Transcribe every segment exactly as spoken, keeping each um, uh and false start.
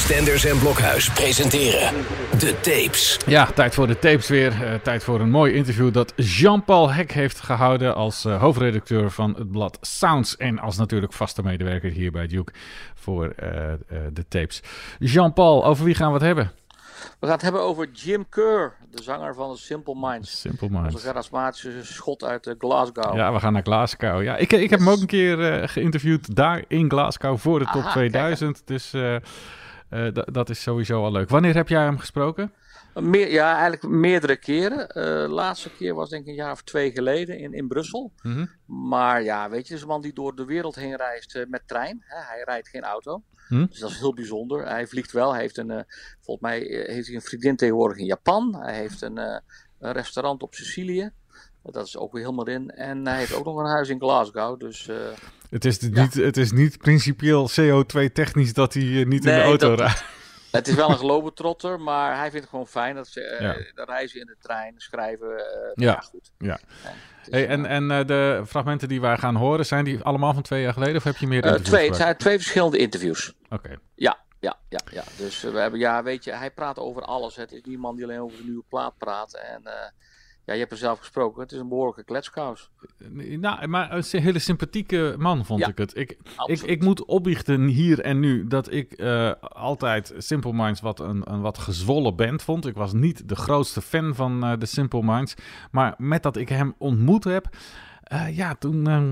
Stenders en Blokhuis presenteren De Tapes. Ja, tijd voor de tapes weer. Uh, tijd voor een mooi interview dat Jean-Paul Hek heeft gehouden als uh, hoofdredacteur van het blad Sounds. En als natuurlijk vaste medewerker hier bij Duke voor uh, uh, de tapes. Jean-Paul, over wie gaan we het hebben? We gaan het hebben over Jim Kerr, de zanger van de Simple Minds. Simple Minds. Onze charismatische schot uit uh, Glasgow. Ja, we gaan naar Glasgow. Ja, ik, ik heb hem ook een keer uh, geïnterviewd daar in Glasgow voor de top Aha, tweeduizend. Kijk. Dus uh, uh, d- dat is sowieso al leuk. Wanneer heb jij hem gesproken? Meer, ja, eigenlijk meerdere keren. De uh, laatste keer was denk ik een jaar of twee geleden in, in Brussel. Mm-hmm. Maar ja, weet je, het is een man die door de wereld heen reist uh, met trein. Hè? Hij rijdt geen auto. Hmm? Dus dat is heel bijzonder. Hij vliegt wel. Hij heeft een, uh, volgens mij uh, heeft hij een vriendin tegenwoordig in Japan. Hij heeft een, uh, een restaurant op Sicilië. Dat is ook weer helemaal in. En hij heeft ook nog een huis in Glasgow. Dus, uh, het, is ja. niet, het is niet principieel C O twee technisch dat hij uh, niet nee, in de auto dat, rijdt. Het is wel een globetrotter, maar hij vindt het gewoon fijn dat ze uh, ja. reizen in de trein, schrijven. Uh, ja. ja, goed. Ja. Ja. Hey, en en uh, de fragmenten die wij gaan horen, zijn die allemaal van twee jaar geleden of heb je meer interviews? Uh, twee, het zijn twee verschillende interviews. Oké. Okay. Ja, ja, ja, ja. Dus uh, we hebben, ja, weet je, hij praat over alles. Het is die man die alleen over de nieuwe plaat praat. En uh, ja, je hebt er zelf gesproken. Het is een behoorlijke kletskous. Nou, maar een hele sympathieke man vond ja, ik het. Ik, ik, ik moet opbiechten hier en nu dat ik uh, altijd Simple Minds wat een, een wat gezwollen band vond. Ik was niet de grootste fan van uh, de Simple Minds. Maar met dat ik hem ontmoet heb, uh, ja, toen... Uh,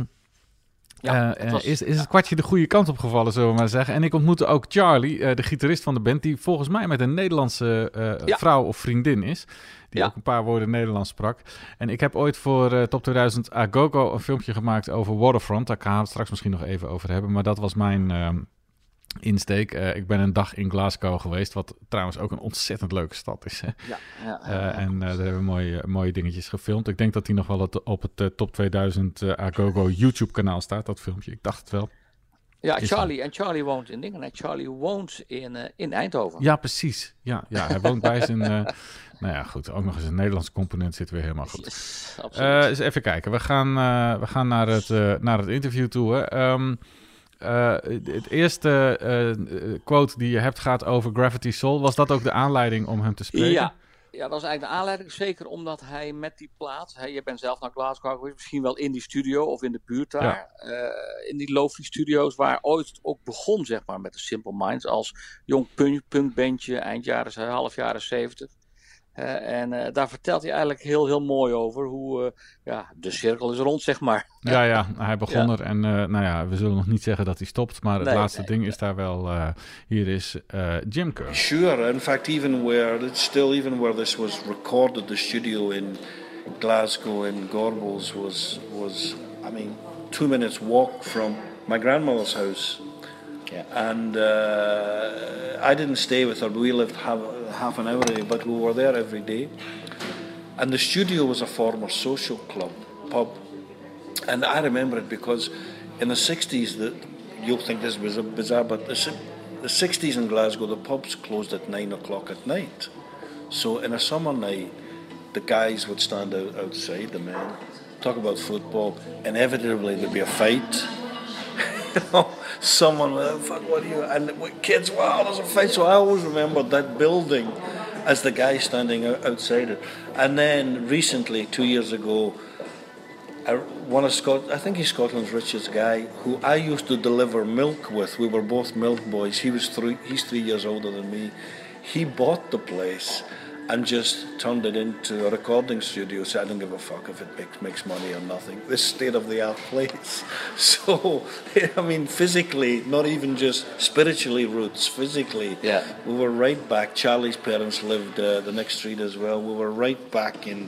Ja, uh, was, is, is het kwartje de goede kant op gevallen, zullen we maar zeggen. En ik ontmoette ook Charlie, uh, de gitarist van de band, die volgens mij met een Nederlandse uh, ja. vrouw of vriendin is. Die ja. ook een paar woorden Nederlands sprak. En ik heb ooit voor uh, Top tweeduizend Agogo een filmpje gemaakt over Waterfront. Daar gaan we het straks misschien nog even over hebben. Maar dat was mijn uh, insteek. Uh, ik ben een dag in Glasgow geweest, wat trouwens ook een ontzettend leuke stad is. Hè? Ja, ja, uh, ja. En uh, daar hebben we mooie, mooie dingetjes gefilmd. Ik denk dat die nog wel het, op het uh, Top tweeduizend uh, Agogo YouTube kanaal staat, dat filmpje. Ik dacht het wel. Ja, Charlie. En Charlie woont in dingen. Charlie woont in, uh, in Eindhoven. Ja, precies. Ja, ja hij woont bij zijn... Uh, nou ja, goed. Ook nog eens een Nederlandse component zit weer helemaal goed. Yes, uh, eens even kijken. We gaan, uh, we gaan naar, het, uh, naar het interview toe. Hè. Um, uh, het eerste uh, quote die je hebt gaat over Gravity Soul. Was dat ook de aanleiding om hem te spreken? Ja. Ja, dat was eigenlijk de aanleiding. Zeker omdat hij met die plaat... Hè, je bent zelf naar Glasgow geweest. Misschien wel in die studio of in de buurt daar. Ja. Uh, in die Lo-fi studio's waar ooit ook begon, zeg maar, met de Simple Minds. Als jong punk, punkbandje, eind jaren, half jaren zeventig. Uh, en uh, daar vertelt hij eigenlijk heel, heel mooi over hoe uh, ja, de cirkel is rond, zeg maar. Ja, ja, hij begon ja. er en uh, nou ja, we zullen nog niet zeggen dat hij stopt, maar het nee, laatste nee, ding nee. is daar wel, uh, hier is uh, Jim Kerr. Sure, in fact even where, it's still even where this was recorded, the studio in Glasgow in Gorbals was, was, I mean, two minutes walk from my grandmother's house. Yeah. And uh, I didn't stay with her, but we lived half, half an hour away, but we were there every day. And the studio was a former social club, pub. And I remember it because in the sixties, the, you'll think this was bizarre, but the, the sixties in Glasgow, the pubs closed at nine o'clock at night. So in a summer night, the guys would stand out, outside, the men, talk about football. Inevitably there'd be a fight. You know, someone would, oh, fuck, what are you? And kids, wow, there's a fight. So I always remember that building as the guy standing out, outside it. And then recently, two years ago, I, one of Scot- I think he's Scotland's richest guy, who I used to deliver milk with. We were both milk boys. He was three, he's three years older than me. He bought the place and just turned it into a recording studio. So I don't give a fuck if it makes, makes money or nothing. This state-of-the-art place. So, I mean, physically, not even just spiritually roots, physically. Yeah. We were right back. Charlie's parents lived uh, the next street as well. We were right back in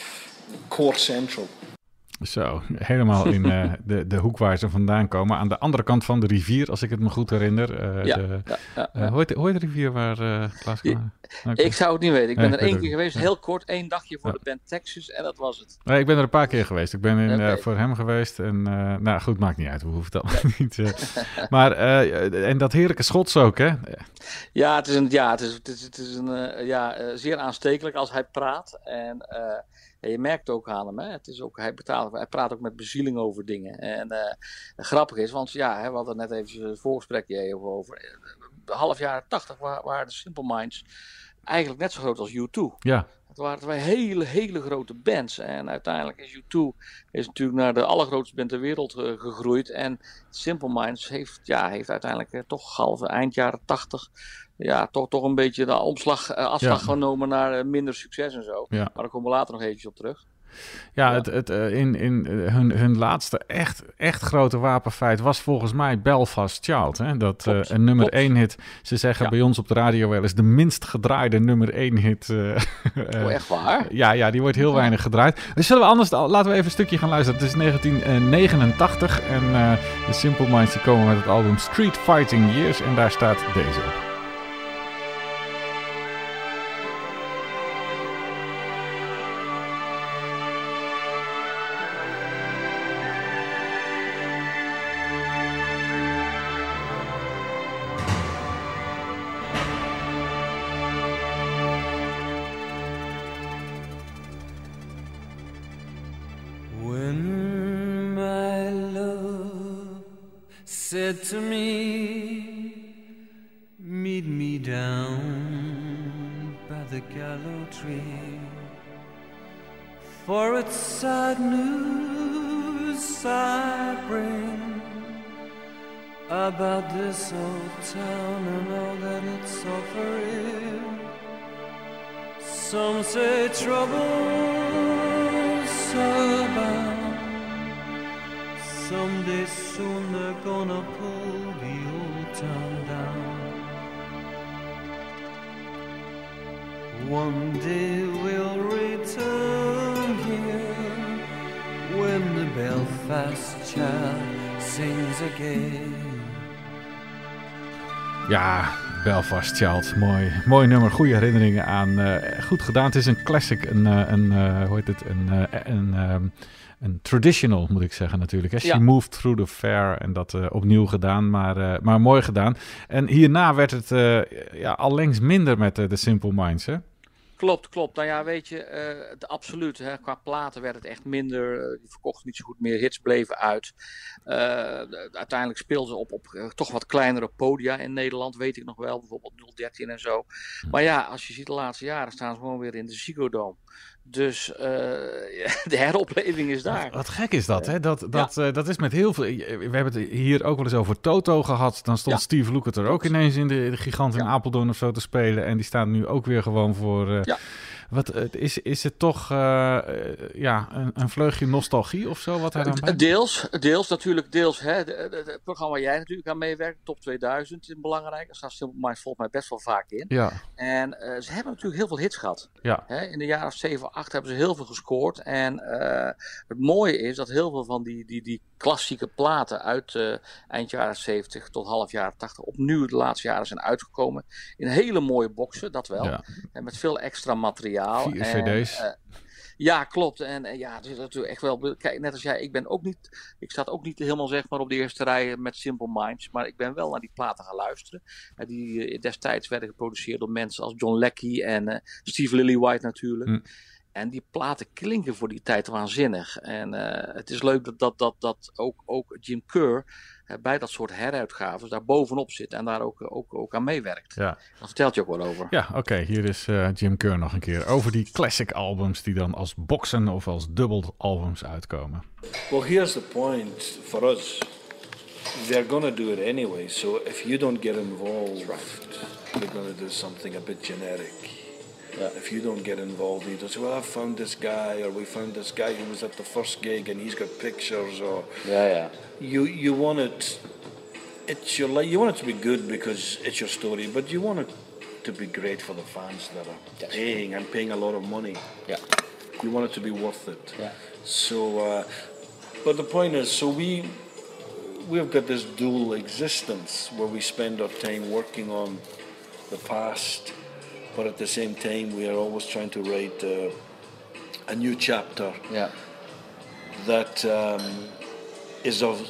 Core Central. Zo, helemaal in uh, de, de hoek waar ze vandaan komen. Aan de andere kant van de rivier, als ik het me goed herinner. Uh, ja, de, ja, ja, ja. Uh, hoe, heet, hoe heet de rivier waar uh, Klaas kwam? Okay. Ik zou het niet weten. Ik ben ja, er één keer geweest, ja. heel kort, één dagje voor ja. de band Texas en dat was het. Nee, ik ben er een paar keer geweest. Ik ben in, okay. uh, voor hem geweest en uh, nou goed, maakt niet uit. We hoeven het allemaal niet. Uh, maar, uh, en dat heerlijke Schots ook, hè? Ja, het is, een, ja, het is, het is, het is een, uh, ja, uh, zeer aanstekelijk als hij praat en... Uh, En je merkt ook aan hem, hè, het is ook, hij, betaalt, hij praat ook met bezieling over dingen. En uh, grappig is, want ja, hè, we hadden net even het voorgesprekje over. De half jaren tachtig waren de Simple Minds eigenlijk net zo groot als U twee. Ja. Het waren twee hele, hele grote bands. En uiteindelijk is U twee is natuurlijk naar de allergrootste band ter wereld uh, gegroeid. En Simple Minds heeft, ja, heeft uiteindelijk uh, toch halve eind jaren tachtig... Ja, toch, toch een beetje de omslag, uh, afslag ja. genomen naar uh, minder succes en zo. Ja. Maar daar komen we later nog eventjes op terug. Ja, ja. Het, het, uh, in, in hun, hun laatste echt, echt grote wapenfeit was volgens mij Belfast Child. Hè? Dat uh, een nummer één hit, ze zeggen ja. bij ons op de radio wel eens de minst gedraaide nummer één hit. Uh, oh, echt waar? Ja, ja, die wordt heel ja. weinig gedraaid. Dus zullen we anders, laten we even een stukje gaan luisteren. Het is negentien negenentachtig en uh, de Simple Minds die komen met het album Street Fighting Years en daar staat deze op. Said to me, meet me down by the gallows tree, for it's sad news I bring about this old town and all that it's suffering. Some say trouble's about. Someday soon they're gonna pull the old town down. One day we'll return here when the Belfast Child sings again. Ja, Belfast Child, mooi, mooi nummer, goede herinneringen aan. Uh, goed gedaan, het is een classic, een, een uh, hoe heet het, een, uh, een um, Een traditional, moet ik zeggen natuurlijk. Hè? She ja. Moved Through the Fair en dat uh, opnieuw gedaan, maar, uh, maar mooi gedaan. En hierna werd het uh, ja, allengs minder met uh, de Simple Minds, hè? Klopt, klopt. Nou ja, weet je, uh, het, absoluut. Hè, qua platen werd het echt minder. Uh, die verkochten niet zo goed meer. Hits bleven uit. Uh, de, uiteindelijk speelden ze op, op uh, toch wat kleinere podia in Nederland. Weet ik nog wel. Bijvoorbeeld nul dertien en zo. Maar ja, als je ziet de laatste jaren staan ze gewoon weer in de Ziggo Dome. Dus uh, de heropleving is daar. Wat, wat gek is dat, hè? Dat, dat, ja. uh, dat is met heel veel... We hebben het hier ook wel eens over Toto gehad. Dan stond ja. Steve Lukather er ook ineens in de, de Gigant in ja. Apeldoorn of zo te spelen. En die staan nu ook weer gewoon voor... Uh, ja. Wat, is, is het toch uh, ja, een, een vleugje nostalgie of zo? Wat hij dan bij... Deels, deels natuurlijk. Deels, hè, het programma waar jij natuurlijk aan meewerkt, Top tweeduizend, is belangrijk. Daar staat Simple Minds volgens mij best wel vaak in. Ja. En uh, ze hebben natuurlijk heel veel hits gehad. Ja. Hè, in de jaren of zeven, acht hebben ze heel veel gescoord. En uh, het mooie is dat heel veel van die, die, die klassieke platen uit uh, eind jaren zeventig tot half jaren tachtig opnieuw de laatste jaren zijn uitgekomen. In hele mooie boxen, dat wel. Ja. En met veel extra materiaal. Vier C D's. Uh, ja, klopt. En uh, ja, het is natuurlijk echt wel... Kijk, net als jij, ik ben ook niet... Ik sta ook niet helemaal zeg maar op de eerste rij met Simple Minds. Maar ik ben wel naar die platen gaan luisteren. Uh, die uh, destijds werden geproduceerd door mensen als John Leckie en uh, Steve Lillywhite natuurlijk. Mm. En die platen klinken voor die tijd waanzinnig. En uh, het is leuk dat, dat, dat, dat ook, ook Jim Kerr uh, bij dat soort heruitgaves daar bovenop zit en daar ook, ook, ook aan meewerkt. Ja. Daar vertelt je ook wel over. Ja, oké. Okay. Hier is uh, Jim Kerr nog een keer over die classic albums die dan als boxen of als dubbel albums uitkomen. Well, here's the point for us. They're gonna do it anyway. So if you don't get involved, they're gonna do something a bit generic. Yeah. If you don't get involved, you don't say, well, I found this guy, or we found this guy who was at the first gig and he's got pictures, or yeah, yeah. You you want it, it's your life. You want it to be good because it's your story, but you want it to be great for the fans that are That's paying true. and paying a lot of money. Yeah. You want it to be worth it. Yeah. So, uh, but the point is, so we we've got this dual existence where we spend our time working on the past. But at the same time, we are always trying to write uh, a new chapter yeah. that um, is of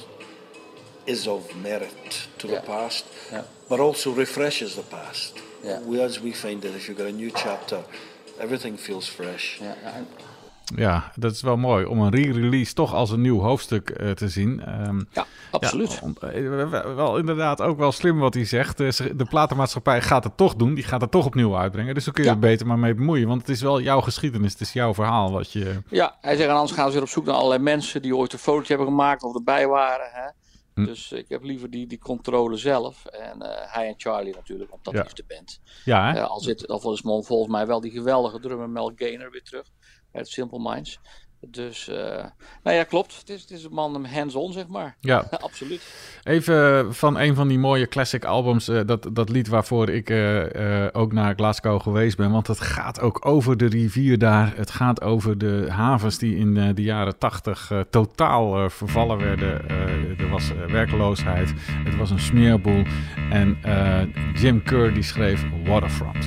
is of merit to yeah. the past, yeah. but also refreshes the past. Yeah. We, as we find that if you've got a new chapter, everything feels fresh. Yeah. Ja, dat is wel mooi om een re-release toch als een nieuw hoofdstuk uh, te zien. Um, ja, absoluut. Ja, uh, wel inderdaad ook wel slim wat hij zegt. Uh, de platenmaatschappij gaat het toch doen. Die gaat het toch opnieuw uitbrengen. Dus dan kun je ja. er beter maar mee bemoeien. Want het is wel jouw geschiedenis. Het is jouw verhaal wat je... Ja, hij zegt, anders gaan ze weer op zoek naar allerlei mensen die ooit een fotootje hebben gemaakt of erbij waren. Hè? Hm. Dus ik heb liever die, die controle zelf. En uh, hij en Charlie natuurlijk, want dat ja. is de band. Ja, uh, al zit al volgens, volgens mij wel die geweldige drummer Mel Gaynor weer terug. Uit Simple Minds. Dus, uh, nou ja, klopt. Het is, het is een man hands-on, zeg maar. Ja, absoluut. Even van een van die mooie classic albums, uh, dat, dat lied waarvoor ik uh, uh, ook naar Glasgow geweest ben. Want het gaat ook over de rivier daar. Het gaat over de havens die in uh, de jaren tachtig uh, totaal uh, vervallen werden. Uh, er was uh, werkloosheid. Het was een smeerboel. En uh, Jim Kerr die schreef Waterfront.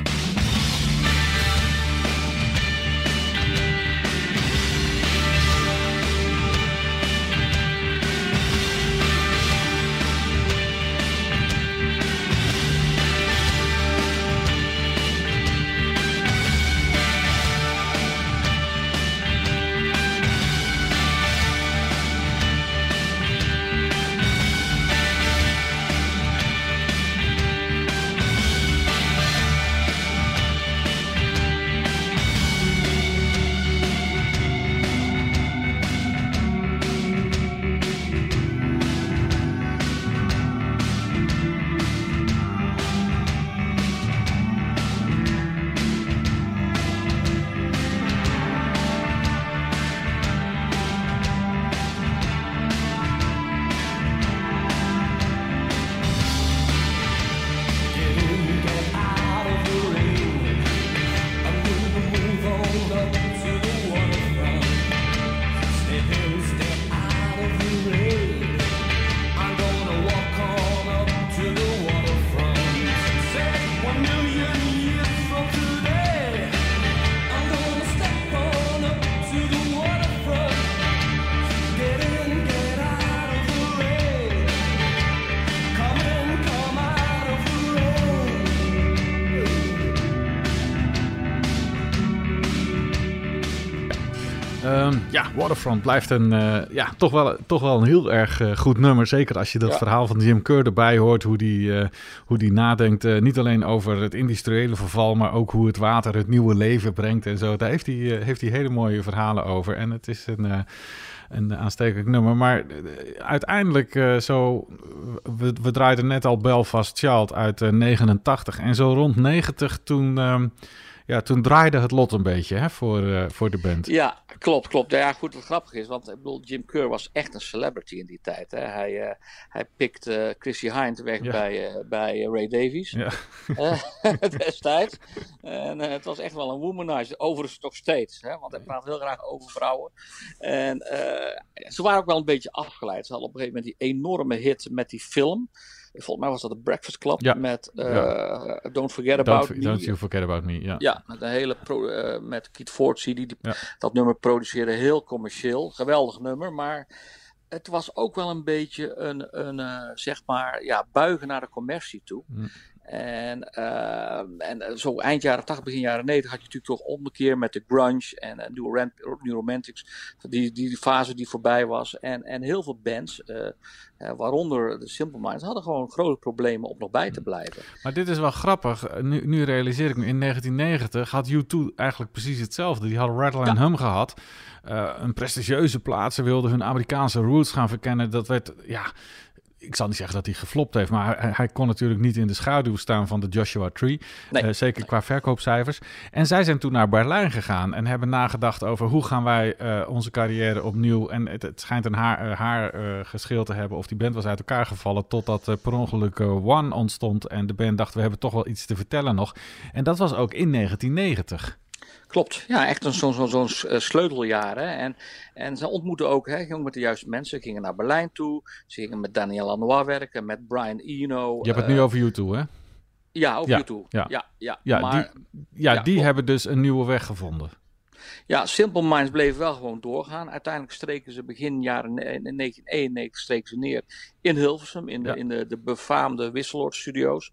Um, ja, Waterfront blijft een, uh, ja, toch, wel, toch wel een heel erg uh, goed nummer. Zeker als je dat ja. verhaal van Jim Kerr erbij hoort. Hoe die, uh, hoe die nadenkt. Uh, niet alleen over het industriële verval. Maar ook hoe het water het nieuwe leven brengt en zo. Daar heeft hij, uh, heeft hij hele mooie verhalen over. En het is een... Uh, Een aanstekelijk nummer. Maar uh, uiteindelijk uh, zo... We, we draaiden net al Belfast Child uit uh, negenentachtig. En zo rond negentig toen... Um, ja, toen draaide het lot een beetje hè, voor, uh, voor de band. Ja, klopt, klopt. Ja, goed, wat grappig is. Want ik bedoel, Jim Kerr was echt een celebrity in die tijd. Hè. Hij, uh, hij pikt uh, Chrissie Hynde weg ja. bij, uh, bij uh, Ray Davies. Ja. Uh, destijds. En uh, het was echt wel een womanizer. Overigens nog steeds. Hè, want hij praat heel graag over vrouwen. En uh, ze waren ook wel een beetje afgeleid. Ze hadden op een gegeven moment die enorme hit met die film. Volgens mij was dat de Breakfast Club ja. met uh, ja. Don't Forget About don't, Me. Don't You Forget About Me, ja. Ja, met een hele pro, uh, met Keith Fortescue die, die ja. dat nummer produceerde, heel commercieel. Geweldig nummer, maar het was ook wel een beetje een, een uh, zeg maar, ja, buigen naar de commercie toe. Mm. En, uh, en zo eind jaren tachtig, begin jaren negentig had je natuurlijk toch omgekeerd met de grunge en uh, New, Ram- New Romantics, die, die fase die voorbij was. En, en heel veel bands, uh, uh, waaronder de Simple Minds, hadden gewoon grote problemen om nog bij te blijven. Maar dit is wel grappig. Nu, nu realiseer ik me, in negentien negentig had U twee eigenlijk precies hetzelfde. Die hadden Rattle and ja. Hum gehad. Uh, een prestigieuze plaats. Ze wilden hun Amerikaanse roots gaan verkennen. Dat werd, ja... Ik zal niet zeggen dat hij geflopt heeft, maar hij, hij kon natuurlijk niet in de schaduw staan van de Joshua Tree. Nee. Uh, zeker nee. qua verkoopcijfers. En zij zijn toen naar Berlijn gegaan en hebben nagedacht over hoe gaan wij uh, onze carrière opnieuw. En het, het schijnt een haar, uh, haar uh, geschil te hebben of die band was uit elkaar gevallen totdat uh, per ongeluk uh, One ontstond. En de band dacht, we hebben toch wel iets te vertellen nog. En dat was ook in negentien negentig. Klopt, ja, echt een, zo'n, zo'n, zo'n sleuteljaar. Hè? En, en ze ontmoetten ook, hè, gingen met de juiste mensen, gingen naar Berlijn toe. Ze gingen met Daniel Lanois werken, met Brian Eno. Je hebt het uh, nu over U twee, hè? Ja, over ja, U twee. Ja, ja, ja. ja maar, die, ja, ja die hebben dus een nieuwe weg gevonden. Ja, Simple Minds bleef wel gewoon doorgaan. Uiteindelijk streken ze begin jaren in negentien eenennegentig streken ze neer in Hilversum, in de, ja. in de, de befaamde Wisseloord Studios.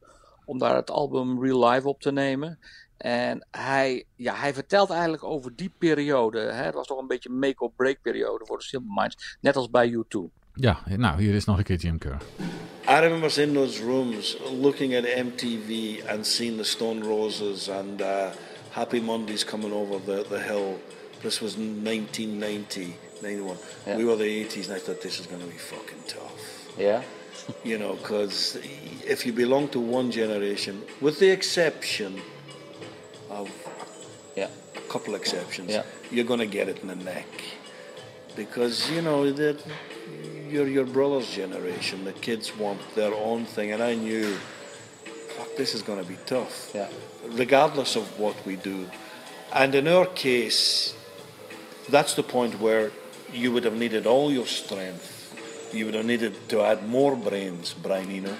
om daar het album Real Life op te nemen. En hij, ja, hij vertelt eigenlijk over die periode. Hè? Het was toch een beetje een make-or-break periode voor de Simple Minds. Net als bij U twee. Ja, nou, hier is nog een keer Jim Kerr. I remember in those rooms looking at M T V and seeing the Stone Roses and uh, Happy Mondays coming over the, the hill. This was nineteen ninety, ninety-one. Yeah. We were the eighties and I thought this is going to be fucking tough. Yeah. You know, because if you belong to one generation, with the exception of yeah. a couple exceptions, yeah. you're going to get it in the neck. Because, you know, that you're your brother's generation. The kids want their own thing. And I knew, fuck, this is going to be tough. Yeah. Regardless of what we do. And in our case, that's the point where you would have needed all your strength. You would have needed to add more brains, Brian Eno.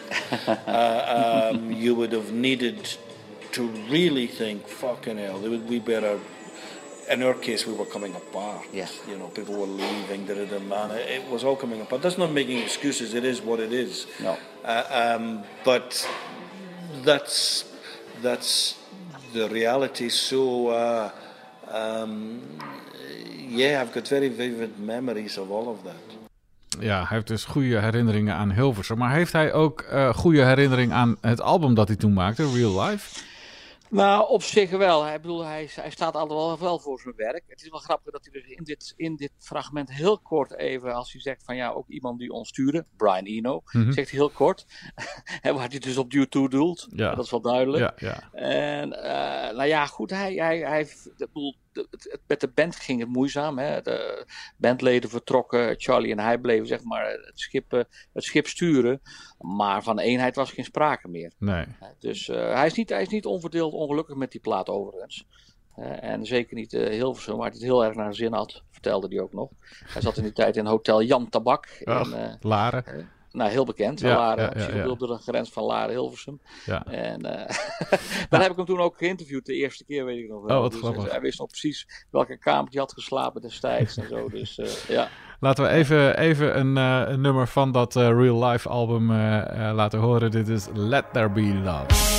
uh, um, you would have needed to really think, fucking hell, we better... In our case, we were coming apart. Yeah. You know, people were leaving, da, da, da, man. It was all coming apart. That's not making excuses. It is what it is. No. Uh, um, but that's that's the reality. So, uh, um, yeah, I've got very vivid memories of all of that. Ja, hij heeft dus goede herinneringen aan Hilversum. Maar heeft hij ook uh, goede herinnering aan het album dat hij toen maakte, Real Life? Nou, op zich wel. Hij, bedoel, hij, hij staat altijd wel, wel voor zijn werk. Het is wel grappig dat hij dus in dit, in dit fragment heel kort even, als hij zegt van ja, ook iemand die ons stuurde, Brian Eno, mm-hmm. zegt hij heel kort. En waar hij dus op U twee doelt. Ja. Dat is wel duidelijk. Ja, ja. En uh, nou ja, goed, hij, hij, hij bedoel, het, het, met de band ging het moeizaam. Hè? De bandleden vertrokken, Charlie en hij bleven zeg maar het schip, het schip sturen. Maar van eenheid was geen sprake meer. Nee. Dus uh, hij, is niet, hij is niet onverdeeld ongelukkig met die plaat overigens. Uh, en zeker niet uh, Hilversum, waar hij het heel erg naar zin had, vertelde hij ook nog. Hij zat in die tijd in Hotel Jan Tabak. Oh, in, uh, Laren. Uh, Nou, heel bekend. Ja, Laren, ja, ja, ja. op de grens van Laren Hilversum. Ja. En uh, daar heb ik hem toen ook geïnterviewd, de eerste keer weet ik nog wel. Oh, wat dus grappig. hij wist nog precies welke kamer hij had geslapen destijds en zo. Dus uh, ja. Laten we even, even een, uh, een nummer van dat uh, Real Life album uh, uh, laten horen. Dit is Let There Be Love.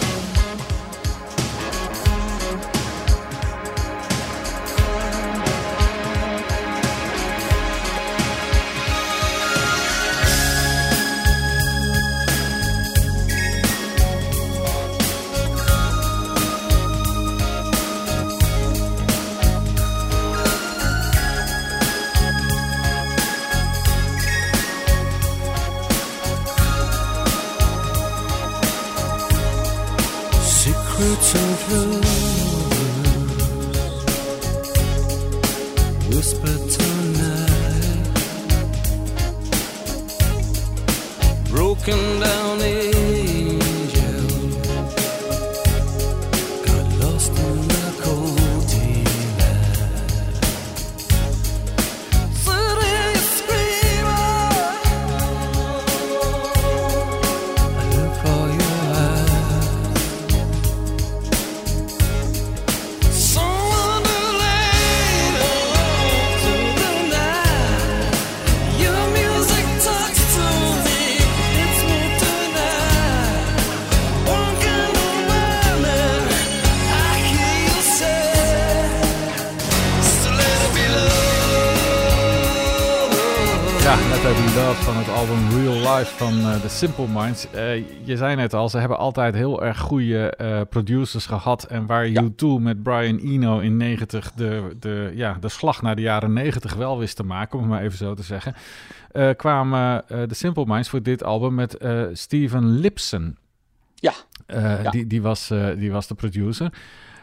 Van het album Real Life van uh, The Simple Minds. Uh, je zei net al, ze hebben altijd heel erg goede uh, producers gehad. En waar ja. U twee met Brian Eno in negentig de, de, ja, de slag naar de jaren negentig wel wist te maken, om het maar even zo te zeggen, uh, kwamen uh, The Simple Minds voor dit album met uh, Steven Lipson. Ja. Uh, ja. Die, die, was, uh, die was de producer.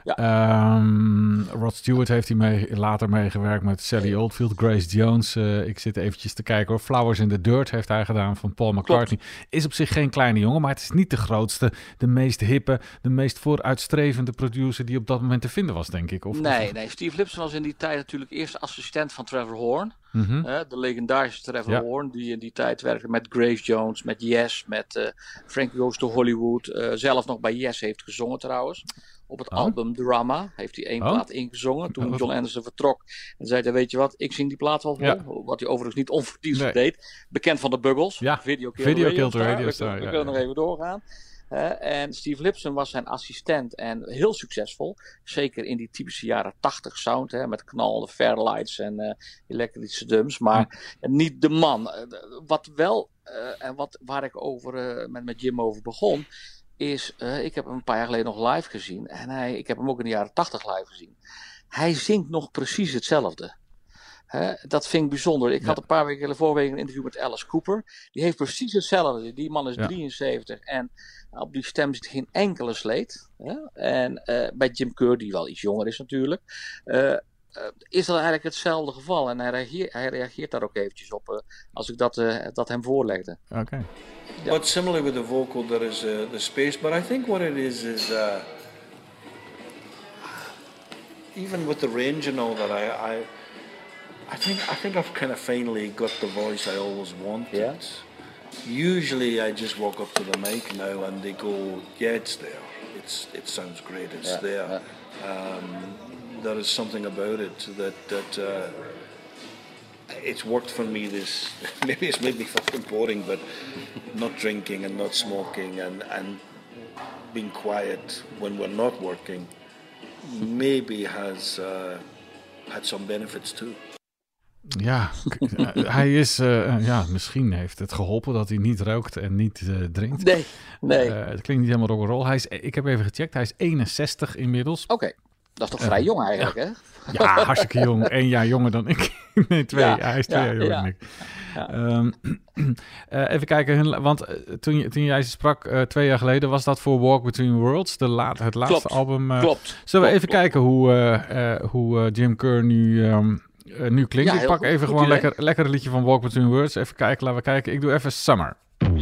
Ja. Um, Rod Stewart heeft hij mee, later meegewerkt met Sally Oldfield, Grace Jones. Uh, ik zit eventjes te kijken hoor. Flowers in the Dirt heeft hij gedaan van Paul McCartney. Klopt. Is op zich geen kleine jongen, maar het is niet de grootste, de meest hippe, de meest vooruitstrevende producer die op dat moment te vinden was, denk ik. Of, nee, of... nee, Steve Lipson was in die tijd natuurlijk eerst assistent van Trevor Horn. Mm-hmm. Uh, de legendarische Trevor ja. Horn, die in die tijd werkte met Grace Jones, met Yes, met uh, Frankie Goes to Hollywood. Uh, zelf nog bij Yes heeft gezongen trouwens. Op het oh. album Drama heeft hij één oh. plaat ingezongen. Toen John Anderson vertrok. En zei hij, weet je wat, ik zing die plaat wel vol. Ja. Wat hij overigens niet onverdienstelijk nee. deed. Bekend van de Buggles. Ja, Video Killed Video Radio, Killed Radio Star. Star. We, we ja, kunnen ja. nog even doorgaan. Uh, en Steve Lipson was zijn assistent en heel succesvol. Zeker in die typische jaren tachtig sound. Hè, met knal, Fairlights en uh, elektrische drums. Maar hm. niet de man. Uh, wat wel, uh, en wat, waar ik over, uh, met, met Jim over begon... is, uh, ik heb hem een paar jaar geleden nog live gezien. En hij, ik heb hem ook in de jaren tachtig live gezien. Hij zingt nog precies hetzelfde. He, dat vind ik bijzonder. Ik ja. had een paar weken, vorige week een interview met Alice Cooper. Die heeft precies hetzelfde. Die man is ja. drieënzeventig en op die stem zit geen enkele sleet. He? En uh, bij Jim Kerr, die wel iets jonger is natuurlijk, uh, uh, is dat eigenlijk hetzelfde geval. En hij reageert, hij reageert daar ook eventjes op uh, als ik dat, uh, dat hem voorlegde. Oké. Okay. Ja. But similar with the vocal, there is uh, the space. But I think what it is is uh, even with the range and all that, I. I I think I think I've kind of finally got the voice I always wanted. Yeah. Usually I just walk up to the mic now and they go, yeah, it's there. It's it sounds great. It's yeah. there. Yeah. Um, there is something about it that that uh, it's worked for me. This maybe it's made me fucking boring, but not drinking and not smoking and and being quiet when we're not working maybe has uh, had some benefits too. Ja, hij is, uh, ja, misschien heeft het geholpen dat hij niet rookt en niet uh, drinkt. Nee, nee. Uh, het klinkt niet helemaal rock'n'roll. Hij is, ik heb even gecheckt, hij is eenenzestig inmiddels. Oké, okay. Dat is toch vrij uh, jong eigenlijk, hè? Ja, hartstikke jong. Eén jaar jonger dan ik. Nee, twee. Ja, hij is twee ja, jaar jonger ja. dan ik. Ja. Um, uh, even kijken, want uh, toen, toen jij ze sprak uh, twee jaar geleden, was dat voor Walk Between Worlds, de la- het laatste klopt. album. Uh, Klopt. Zullen klopt, we even klopt. kijken hoe, uh, uh, hoe uh, Jim Kerr nu... Um, Uh, nu klinkt. Ja, ik pak goed, even goed gewoon idee. lekker, lekker een liedje van Walk Between Words. Even kijken, laten we kijken. Ik doe even Summer.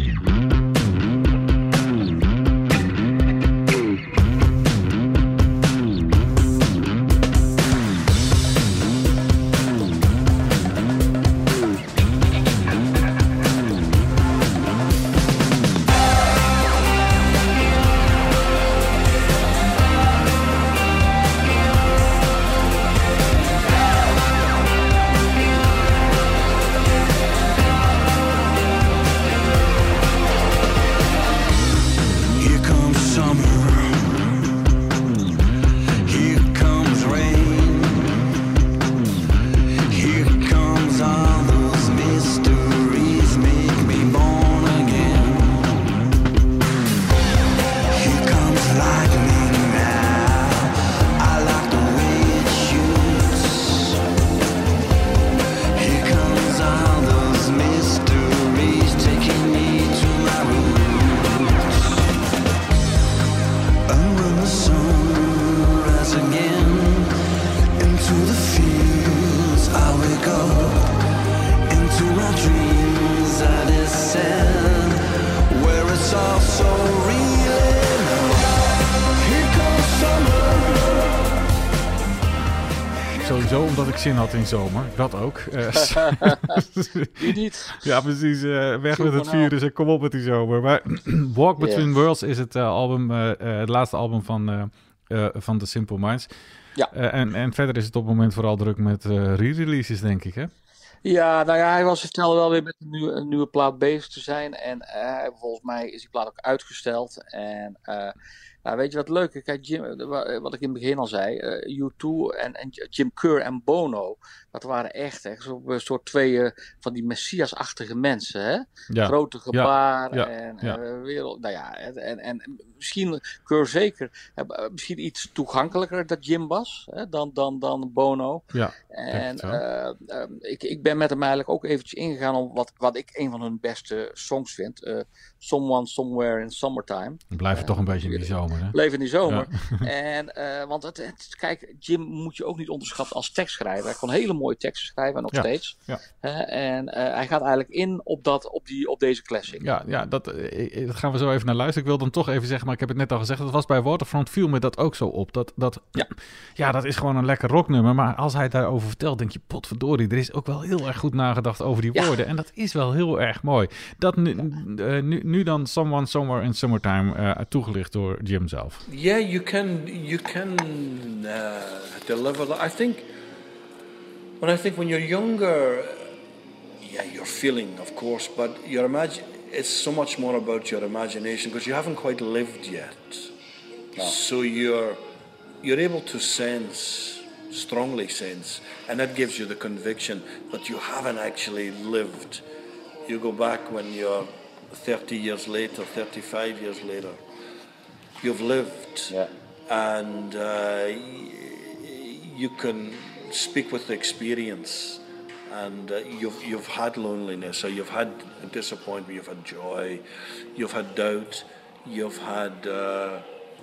Zin had in zomer, dat ook. Wie niet? Ja, precies. Uh, weg Zoek met het virus en kom op met die zomer. Maar Walk Between yeah. Worlds is het uh, album, uh, uh, het laatste album van, uh, uh, van The Simple Minds. Ja. Uh, en, en verder is het op het moment vooral druk met uh, re-releases, denk ik, hè? Ja, nou ja, hij was vertelde wel weer met een nieuwe, een nieuwe plaat bezig te zijn. En uh, volgens mij is die plaat ook uitgesteld. En uh, nou, weet je wat leuk is? Kijk, Jim, wat ik in het begin al zei, uh, U twee en, en Jim Kerr en Bono, dat waren echt hè, zo'n soort twee uh, van die Messias-achtige mensen, hè? Ja. Grote gebaar ja. Ja. en ja. Uh, wereld, nou ja, en, en, en misschien Kerr zeker, uh, misschien iets toegankelijker dat Jim was, hè, dan, dan, dan Bono. Ja, en uh, uh, ik, ik ben met hem eigenlijk ook eventjes ingegaan op wat, wat ik een van hun beste songs vind. Uh, Someone Somewhere in Summertime. We blijven uh, toch een beetje in die zomer, hè? Blijven in die zomer. Ja. En, uh, want het, het, kijk, Jim moet je ook niet onderschatten als tekstschrijver. Hij kon hele mooie teksten schrijven, nog ja. steeds. Ja. Uh, en uh, hij gaat eigenlijk in op, dat, op, die, op deze classic. Ja, ja dat, uh, dat gaan we zo even naar luisteren. Ik wil dan toch even zeggen, maar ik heb het net al gezegd, dat was bij Waterfront, viel me dat ook zo op. Dat, dat, ja. ja, dat is gewoon een lekker rocknummer, maar als hij daarover vertelt, denk je, potverdorie, er is ook wel heel erg goed nagedacht over die ja. woorden. En dat is wel heel erg mooi. Dat nu, uh, nu, nu dan Someone Somewhere in Summertime uh, toegelicht door Jim zelf. Yeah, you can, you can uh, deliver that. I think, when I think when you're younger, yeah, you're feeling, of course, but you're imagine, it's so much more about your imagination because you haven't quite lived yet. No. So you're you're able to sense, strongly sense, and that gives you the conviction that you haven't actually lived. You go back when you're thirty years later, thirty-five years later, you've lived, yeah. and uh, you can speak with experience. And uh, you've you've had loneliness, or you've had disappointment, you've had joy, you've had doubt, you've had uh, uh,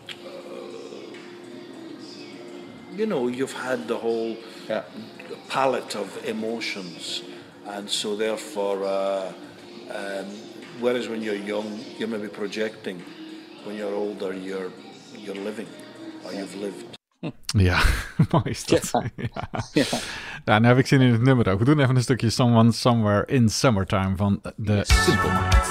you know, you've had the whole yeah. palette of emotions, and so therefore, uh, um, whereas when you're young, you're maybe projecting. When you're older, you're you're living, or yeah. you've lived. Ja, mooi is dat. Ja. Ja. Ja. Ja, nu heb ik zin in het nummer ook. We doen even een stukje Someone Somewhere in Summertime van de Simple Minds.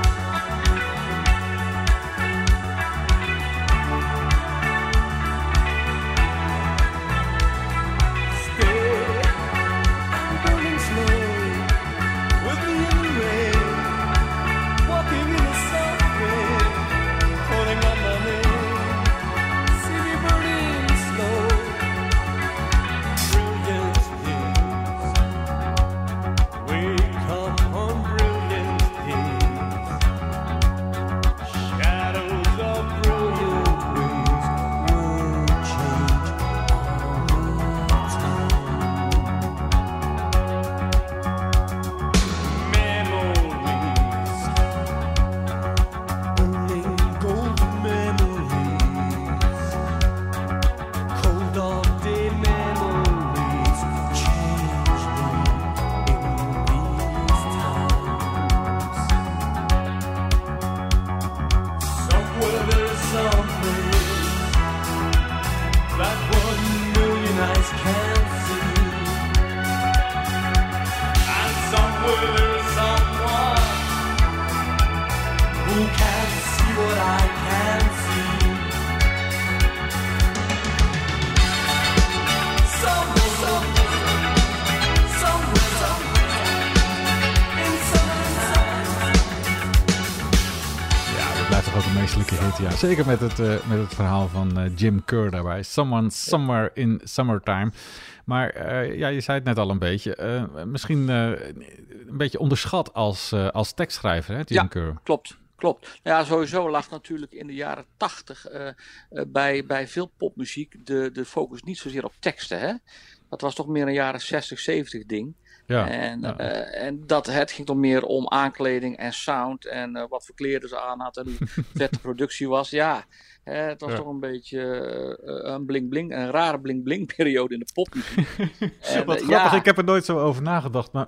Ja, zeker met het, uh, met het verhaal van uh, Jim Kerr daarbij. Someone Somewhere in Summertime. Maar uh, ja, je zei het net al een beetje. Uh, misschien uh, een beetje onderschat als, uh, als tekstschrijver, hè, Jim ja, Kerr. Klopt. Klopt. Ja, sowieso lag natuurlijk in de jaren tachtig uh, uh, bij, bij veel popmuziek de, de focus niet zozeer op teksten. Hè? Dat was toch meer een jaren zestig, zeventig ding. Ja, en, ja. Uh, en dat het ging toch meer om aankleding en sound en uh, wat voor kleren ze aan had en hoe vet de productie was. Ja, uh, het was ja. toch een beetje uh, een bling-bling, een rare bling-bling periode in de popmuziek. En, wat uh, grappig, ja. Ik heb er nooit zo over nagedacht, maar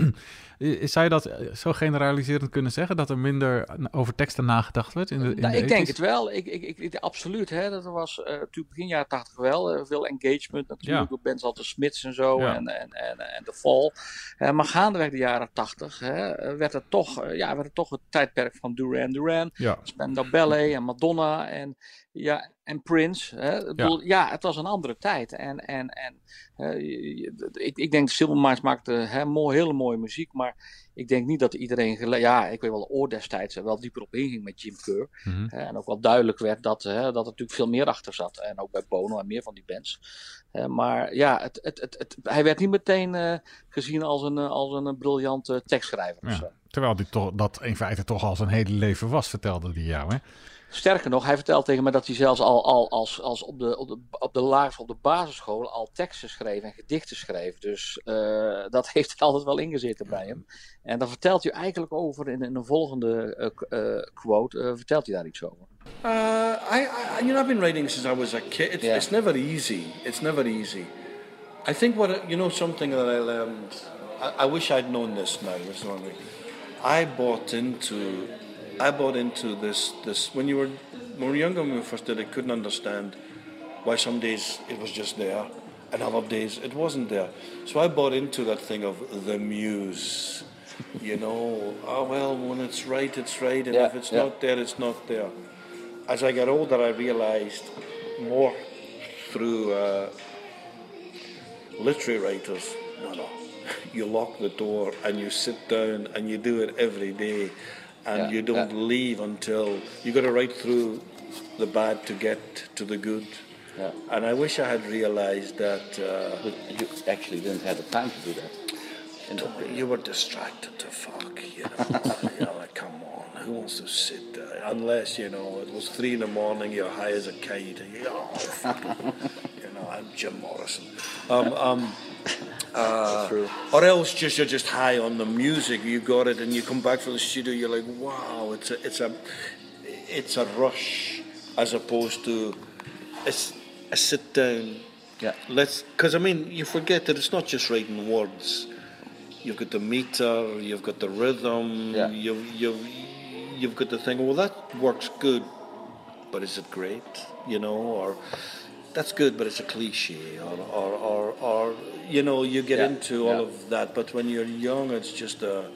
zou je dat zo generaliserend kunnen zeggen, dat er minder over teksten nagedacht werd? In de, in nou, de ik denk het wel, ik, ik, ik, absoluut. Hè. Dat was uh, natuurlijk begin jaren tachtig wel, uh, veel engagement natuurlijk, ja. door bands als de Smiths en zo ja. en, en, en, en The Fall. Uh, maar gaandeweg de jaren tachtig werd het toch, uh, ja, werd het toch het tijdperk van Duran Duran, ja. Spandau Ballet en Madonna en, ja, en Prince. Hè. Ik bedoel, ja. ja, het was een andere tijd. En, en, en uh, ik, ik denk Simple Minds maakte hè, mooi, hele mooie muziek, maar ik denk niet dat iedereen, gele- ja, ik weet wel, oor destijds wel dieper op inging met Jim Kerr. Mm-hmm. Uh, en ook wel duidelijk werd dat, uh, dat er natuurlijk veel meer achter zat. En ook bij Bono en meer van die bands. Uh, maar ja, het, het, het, het, hij werd niet meteen uh, gezien als een, als een briljante tekstschrijver. Ja, terwijl die toch, dat in feite toch al zijn hele leven was, vertelde hij jou, hè? Sterker nog, hij vertelt tegen me dat hij zelfs al, al als, als op de, op de, op de laag op de basisschool al teksten schreef en gedichten schreef. Dus uh, dat heeft er altijd wel ingezeten bij hem. En dan vertelt hij eigenlijk over in, in een volgende uh, uh, quote, uh, vertelt hij daar iets over. Uh, I, I, you know, I've been writing since I was a kid. It's, yeah. it's never easy. It's never easy. I think what, you know, something that I learned, I, I wish I'd known this now, this morning. I bought into... I bought into this, this when you were when we were younger, when we first did it, couldn't understand why some days it was just there and other days it wasn't there. So I bought into that thing of the muse. You know, oh well, when it's right, it's right, and yeah, if it's yeah. not there, it's not there. As I got older, I realized more through uh, literary writers, no, no, you lock the door and you sit down and you do it every day. and yeah, you don't yeah. leave until you got to write through the bad to get to the good. Yeah. And I wish I had realized that. Uh, But you actually didn't have the time to do that. You were distracted to fuck, you know. You know, like, come on, who wants to sit there? Unless, you know, it was three in the morning, you're high as a kite, and you go, oh, fuck it. You know, I'm Jim Morrison. Um, um, uh, or else just you're just high on the music, you got it, and you come back from the studio, you're like, wow, it's a, it's a, it's a rush, as opposed to a, a sit down. Yeah. Let's, because I mean, you forget that it's not just writing words. You've got the meter, you've got the rhythm, yeah. you've, you've, you've got the thing, well, that works good, but is it great, you know, or that's good, but it's a cliche, or, or, or, or you know, you get yeah. into all yeah. of that, but when you're young, it's just a,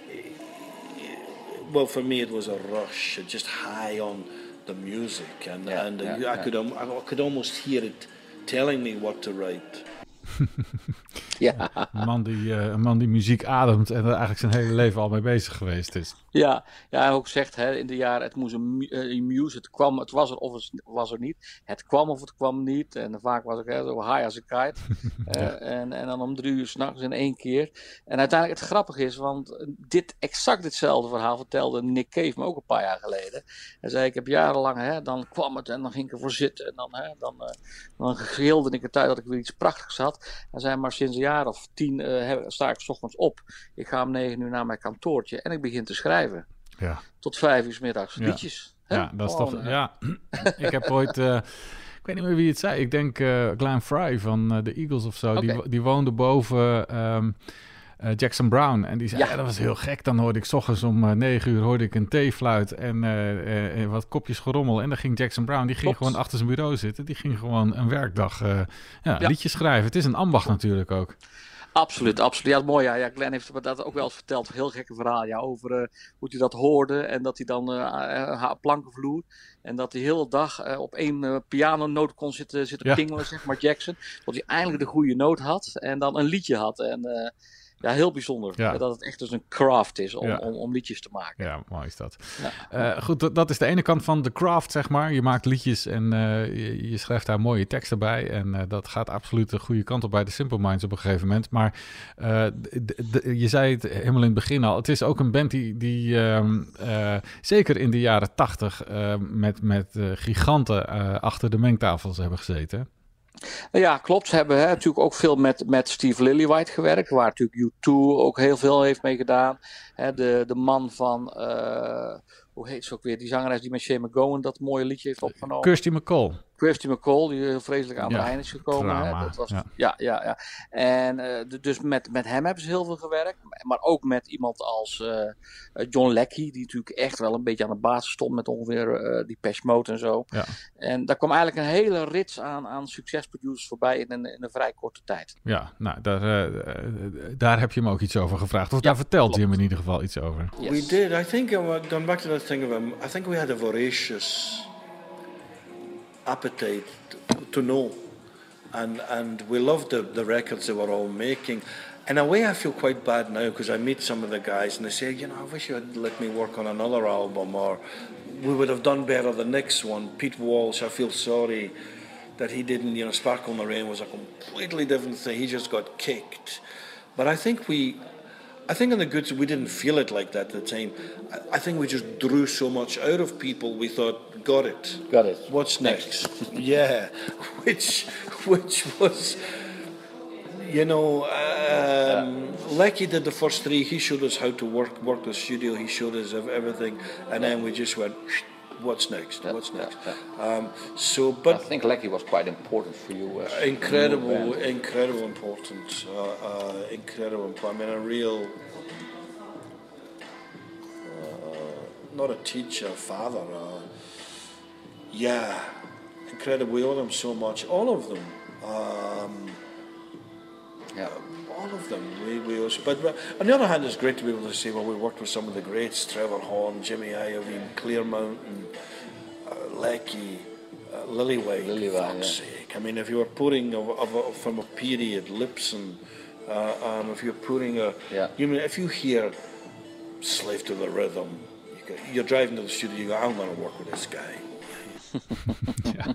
well, for me, it was a rush, just high on the music, and, yeah. and yeah. I, yeah. could, I could almost hear it telling me what to write. Ja. Een man die, uh, een man die muziek ademt en er eigenlijk zijn hele leven al mee bezig geweest is. Ja, ja, hij ook zegt hè, in de jaren, het moest een uh, muse, het kwam, het was er of het was er niet. Het kwam of het kwam niet. En vaak was ik hè, zo high as a kite. uh, ja. en, en dan om drie uur s'nachts in één keer. En uiteindelijk het grappige is, want dit, exact ditzelfde verhaal vertelde Nick Cave me ook een paar jaar geleden. Hij zei, ik heb jarenlang, hè, dan kwam het en dan ging ik ervoor zitten. En dan, hè, dan, uh, dan gilde ik het uit dat ik weer iets prachtigs had. Hij zei, maar sinds een jaar of tien uh, sta ik 's ochtends op. Ik ga om negen uur naar mijn kantoortje en ik begin te schrijven. Ja. Tot vijf uur 's middags. Ja. Liedjes. Hè? Ja, dat is oh, toch... Ja, ik heb ooit... Uh, ik weet niet meer wie het zei. Ik denk uh, Glenn Fry van uh, de Eagles of zo. Okay. Die, die woonde boven um, uh, Jackson Brown. En die zei, ja. ja, dat was heel gek. Dan hoorde ik 's ochtends om uh, negen uur hoorde ik een theefluit en uh, uh, wat kopjes gerommel. En dan ging Jackson Brown, die ging Klopt. gewoon achter zijn bureau zitten. Die ging gewoon een werkdag uh, ja, ja. liedjes schrijven. Het is een ambacht natuurlijk ook. Absoluut, absoluut. Ja, mooi. Ja, ja, Glenn heeft me dat ook wel eens verteld. Een heel gekke verhaal. Ja, over uh, hoe hij dat hoorde. En dat hij dan uh, plankenvloer. En dat hij de hele dag uh, op één uh, pianonoot kon zitten, zitten ja. pingelen, zeg maar, Jackson. Tot hij eindelijk de goede noot had. En dan een liedje had. En uh, ja, heel bijzonder. Ja. Dat het echt dus een craft is om, ja. om, om liedjes te maken. Ja, mooi is dat. Ja. Uh, goed, dat, dat is de ene kant van de craft, zeg maar. Je maakt liedjes en uh, je, je schrijft daar mooie teksten bij. En uh, dat gaat absoluut de goede kant op bij de Simple Minds op een gegeven moment. Maar uh, d- d- je zei het helemaal in het begin al. Het is ook een band die, die uh, uh, zeker in de jaren tachtig uh, met, met uh, giganten uh, achter de mengtafels hebben gezeten. Ja, klopt. Ze hebben hè, natuurlijk ook veel met, met Steve Lillywhite gewerkt, waar natuurlijk U twee ook heel veel heeft mee gedaan. Hè, de, de man van, uh, hoe heet ze ook weer, die zangeres die met Shane McGowan dat mooie liedje heeft opgenomen. Kirsty MacColl. Kirsty MacColl, die heel vreselijk aan ja, het einde is gekomen. Drama, hè. Dat was, ja. ja, ja, ja. En uh, dus met, met hem hebben ze heel veel gewerkt. Maar ook met iemand als uh, John Leckie, die natuurlijk echt wel een beetje aan de basis stond met ongeveer uh, die Depeche Mode en zo. Ja. En daar kwam eigenlijk een hele rits aan, aan succesproducers voorbij in een, in een vrij korte tijd. Ja, nou, daar, uh, daar heb je hem ook iets over gevraagd. Of ja, daar vertelt hij hem in ieder geval iets over. Yes. We did. I think, uh, going back to that thing of him, I think we had a voracious appetite to know, and and we loved the, the records they were all making. In a way, I feel quite bad now because I meet some of the guys and they say, you know, I wish you had let me work on another album, or we would have done better the next one. Pete Walsh, I feel sorry that he didn't, you know, Sparkle in the Rain was a completely different thing. He just got kicked. But I think we, I think in the goods, we didn't feel it like that at the time. I, I think we just drew so much out of people, we thought, got it. Got it. What's next? Yeah. Which, which was, you know, um, Lecky did the first three. He showed us how to work, work the studio. He showed us everything. And then we just went, what's next? Yeah, what's next? Yeah, yeah. Um, so, but I think Lecky was quite important for you. As incredible, incredible important. Uh, uh, incredible important. I mean, a real, uh, not a teacher, father. Uh, yeah, incredible. We owe them so much. All of them. Um, yeah. All of them. We, we owe, but, but on the other hand, it's great to be able to say, well, we worked with some of the greats: Trevor Horn, Jimmy Iovine, Clearmount, and uh, Lecky, uh, Lillywhite. Lillywhite, yeah. Sake. I mean, if you were putting of, of, of, from a period, Lipson, uh, um, if you're putting a, yeah. you mean, if you hear "Slave to the Rhythm," you you're driving to the studio, you go, I'm going to work with this guy. ja.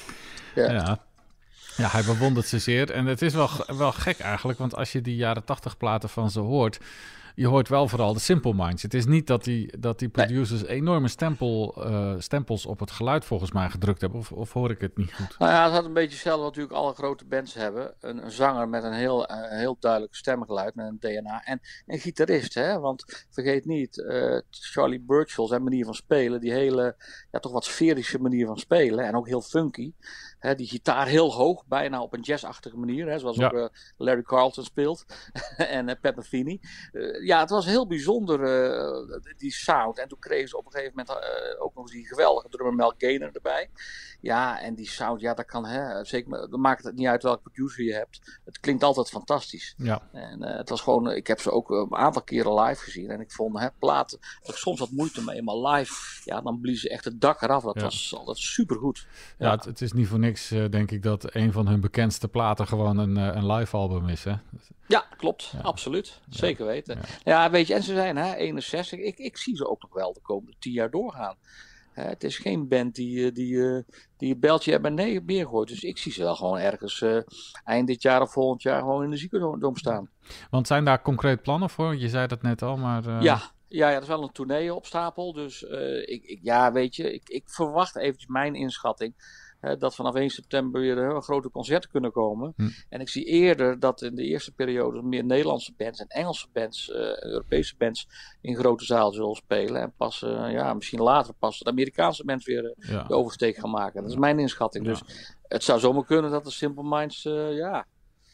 Ja. ja. Ja, hij bewondert ze zeer. En het is wel, wel gek eigenlijk, want als je die jaren tachtig platen van ze hoort, je hoort wel vooral de Simple Minds. Het is niet dat die, dat die producers nee. enorme stempel, uh, stempels op het geluid volgens mij gedrukt hebben. Of, of hoor ik het niet goed? Nou ja, het had een beetje hetzelfde wat natuurlijk alle grote bands hebben. Een, een zanger met een heel, uh, heel duidelijk stemgeluid, met een D N A. En een gitarist, hè. Want vergeet niet, uh, Charlie Burchill, zijn manier van spelen, die hele, ja, toch wat sferische manier van spelen. En ook heel funky. Hè, die gitaar heel hoog, bijna op een jazzachtige manier. Hè, zoals ja. ook uh, Larry Carlton speelt. en uh, Pat Metheny. Uh, ja, het was heel bijzonder, uh, die sound. En toen kregen ze op een gegeven moment uh, ook nog eens die geweldige drummer Mel Gaynor erbij. Ja, en die sound, ja, dat kan, hè, zeker, dan maakt het niet uit welke producer je hebt. Het klinkt altijd fantastisch. Ja. En uh, het was gewoon, ik heb ze ook een aantal keren live gezien. En ik vond, hè, platen, had ik soms wat moeite mee. Maar live, ja, dan bliezen echt het dak eraf. Dat ja. was altijd supergoed. Ja, ja het, het is niet voor niks, uh, denk ik, dat een van hun bekendste platen gewoon een, uh, een live album is, hè? Ja, klopt. Ja. Absoluut. Ja. Zeker weten. Ja. ja, weet je, en ze zijn hè, eenenzestig. Ik, ik zie ze ook nog wel de komende tien jaar doorgaan. Hè, het is geen band die, die, die een beltje hebben en nee meer gooit. Dus ik zie ze wel gewoon ergens uh, eind dit jaar of volgend jaar gewoon in de ziekendoom staan. Want zijn daar concreet plannen voor? Je zei dat net al, maar... Uh... Ja. Ja, ja, er is wel een tournee op stapel. Dus uh, ik, ik, ja, weet je, ik, ik verwacht eventjes mijn inschatting... Uh, dat vanaf één september weer uh, grote concerten kunnen komen. Hm. En ik zie eerder dat in de eerste periode meer Nederlandse bands en Engelse bands, uh, Europese bands in grote zaal zullen spelen. En pas, uh, ja, misschien later pas de Amerikaanse bands weer uh, ja. de oversteek gaan maken. Dat is mijn inschatting. Ja. Dus het zou zomaar kunnen dat de Simple Minds, uh, ja,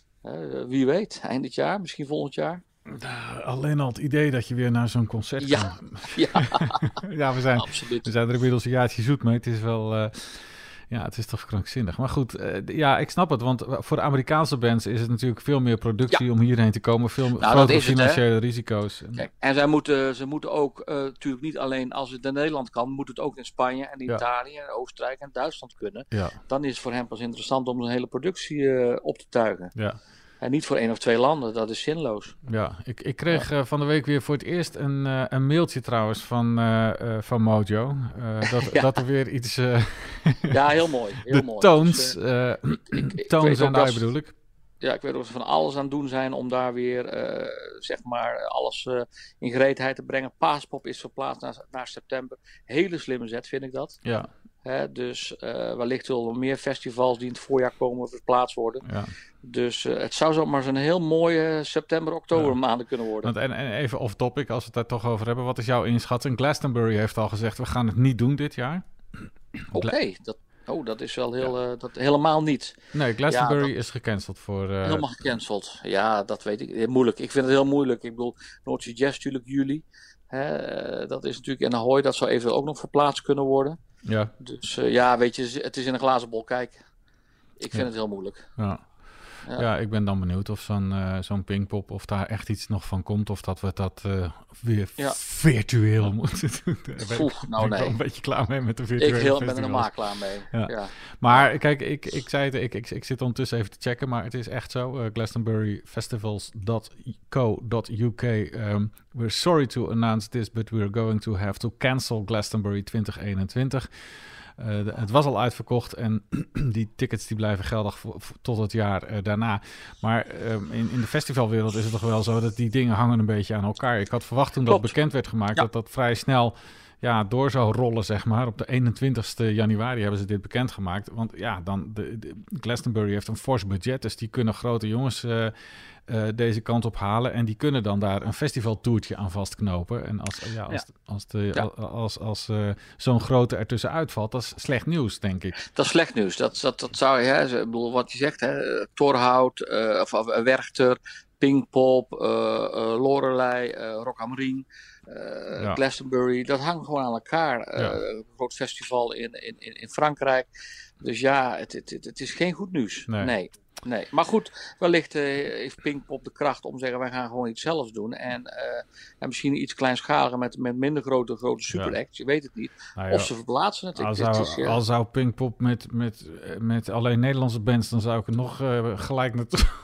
uh, wie weet, eind dit jaar, misschien volgend jaar. Uh, alleen al het idee dat je weer naar zo'n concert ja. gaat. Ja, ja, we zijn, absoluut. We zijn er inmiddels een jaartje zoet mee. Het is wel... Uh, Ja, het is toch krankzinnig. Maar goed, uh, ja, ik snap het. Want voor de Amerikaanse bands is het natuurlijk veel meer productie ja. om hierheen te komen. Veel nou, grotere financiële het, risico's. Kijk, en zij moeten, ze moeten ook, uh, natuurlijk niet alleen als het in Nederland kan, moet het ook in Spanje en in ja. Italië en Oostenrijk en Duitsland kunnen. Ja. Dan is het voor hem pas interessant om een hele productie uh, op te tuigen. Ja. En niet voor één of twee landen, dat is zinloos. Ja, ik, ik kreeg ja. uh, van de week weer voor het eerst een, uh, een mailtje trouwens van, uh, uh, van Mojo. Uh, dat, ja. dat er weer iets... Uh, ja, heel mooi. Heel de mooi. toons, dus, uh, ik, ik, ik toons en I bedoel ik. Ja, ik weet ook dat ze van alles aan het doen zijn om daar weer, uh, zeg maar, alles uh, in gereedheid te brengen. Paaspop is verplaatst naar, naar september. Hele slimme zet, vind ik dat. Ja. Hè, dus uh, wellicht zullen er meer festivals die in het voorjaar komen verplaatst worden. Ja. Dus uh, het zou zomaar zo'n heel mooie september-oktober ja. maanden kunnen worden. Want en, en even off-topic, als we het daar toch over hebben. Wat is jouw inschatting? Glastonbury heeft al gezegd, we gaan het niet doen dit jaar. Oké, okay, dat... Oh, dat is wel heel, ja. uh, dat, helemaal niet. Nee, Glastonbury ja, dat, is gecanceld voor... Uh... Helemaal gecanceld. Ja, dat weet ik. Moeilijk. Ik vind het heel moeilijk. Ik bedoel, Noordse Jazz natuurlijk juli. Hè, uh, dat is natuurlijk... En Ahoy, dat zou eventueel ook nog verplaatst kunnen worden. Ja. Dus uh, ja, weet je, het is in een glazen bol. Kijk, ik vind ja. het heel moeilijk. Ja. Ja. ja, ik ben dan benieuwd of zo'n, uh, zo'n Pinkpop, of daar echt iets nog van komt. Of dat we dat uh, weer ja. virtueel ja. moeten doen. Daar ben Oeh, ik nou, ben nee. een beetje klaar mee met de virtuele Ik heel, festivals. ben er helemaal klaar mee. Ja. Ja. Maar kijk, ik, ik zei het, ik, ik, ik zit ondertussen even te checken, maar het is echt zo. Uh, Glastonbury Festivals dot co dot U K. Um, we're sorry to announce this, but we're going to have to cancel Glastonbury twintig eenentwintig. Uh, de, het was al uitverkocht en die tickets die blijven geldig voor, voor, tot het jaar uh, daarna. Maar um, in, in de festivalwereld is het toch wel zo dat die dingen hangen een beetje aan elkaar. Ik had verwacht toen Klopt. dat bekend werd gemaakt ja. dat dat vrij snel ja, door zou rollen, zeg maar. Op de eenentwintigste januari hebben ze dit bekendgemaakt. Want ja, dan de, de Glastonbury heeft een fors budget, dus die kunnen grote jongens uh, uh, deze kant op halen. En die kunnen dan daar een festivaltoertje aan vastknopen. En als, ja, als, ja. als, de, ja. als, als, als uh, zo'n grote ertussen uitvalt, dat is slecht nieuws, denk ik. Dat is slecht nieuws. Dat, dat, dat zou je, hè, ik bedoel, wat je zegt, hè, Torhout, uh, of, of Werchter, Pinkpop, uh, uh, Lorelei, uh, Rock am Ring, uh, ja. Glastonbury, dat hangt gewoon aan elkaar. Ja. Uh, een groot festival in, in, in Frankrijk. Dus ja, het, het, het, het is geen goed nieuws. Nee. nee. Nee, maar goed, wellicht uh, heeft Pinkpop de kracht om te zeggen, wij gaan gewoon iets zelfs doen. En, uh, en misschien iets kleinschaliger met, met minder grote, grote superacts, ja. je weet het niet. Nou ja, of ze verplaatsen het. Al zou, is, ja. al zou Pinkpop met, met, met alleen Nederlandse bands, dan zou ik er nog uh, gelijk naartoe,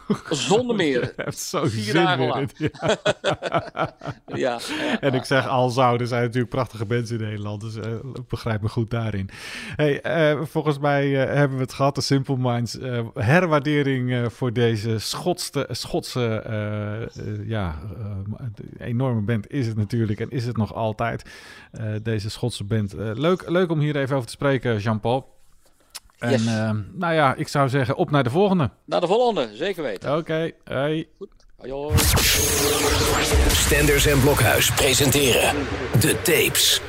Zonder meer. Je hebt zo Vier zin dagen weer lang. in. Ja, ja, En ik zeg al zouden, zijn natuurlijk prachtige mensen in Nederland. Dus uh, begrijp me goed daarin. Hey, uh, volgens mij uh, hebben we het gehad, de Simple Minds. Uh, herwaardering uh, voor deze Schotse, Schotse uh, uh, ja, uh, enorme band is het natuurlijk. En is het nog altijd, uh, deze Schotse band. Uh, leuk, leuk om hier even over te spreken, Jean-Paul. En Yes. uh, nou ja, ik zou zeggen, op naar de volgende. naar de volgende, zeker weten. Oké, okay, hey. Goed. Hoi, hoi. Stenders en Blokhuis presenteren De Tapes.